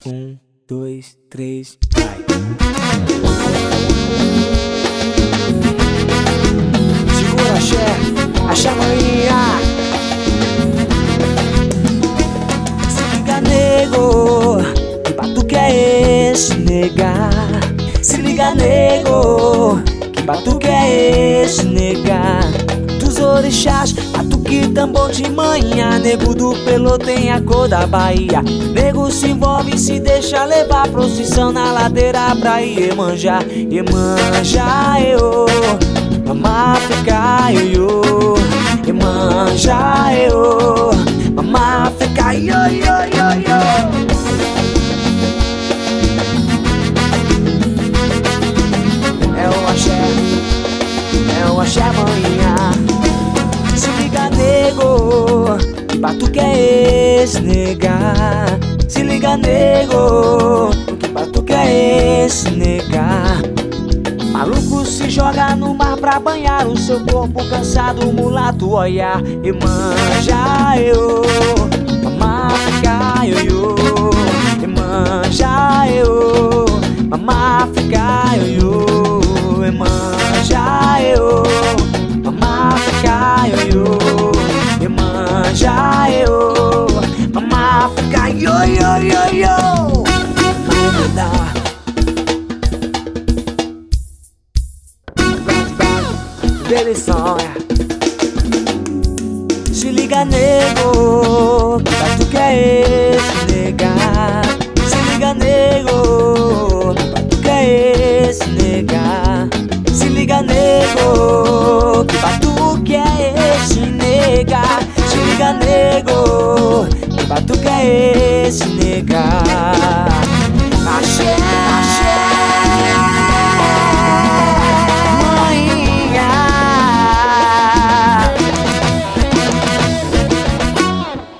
2, 3, vai. Segura axé maninha. Se liga, nego, que batuque é esse, nega? Se liga, nego, que batuque é esse, nega? Dos orixás, batuque tambor de manhã. Nego do Pelô tem a cor da Bahia. Nego se envolve e se deixa levar. Procissão na ladeira pra Iemanjá. Iemanjá, eu, mamá fica, eu, Iemanjá, eu, mamá fica, yo, yo, yo, yo. É o axé manhã. Se liga, nego, que batuque é esse, nega? Se liga, nego, que batuque é esse, nega? Maluco se joga no mar pra banhar o seu corpo cansado, o mulato olhar. Iemanjá, eu, mamá fica, yo, yo.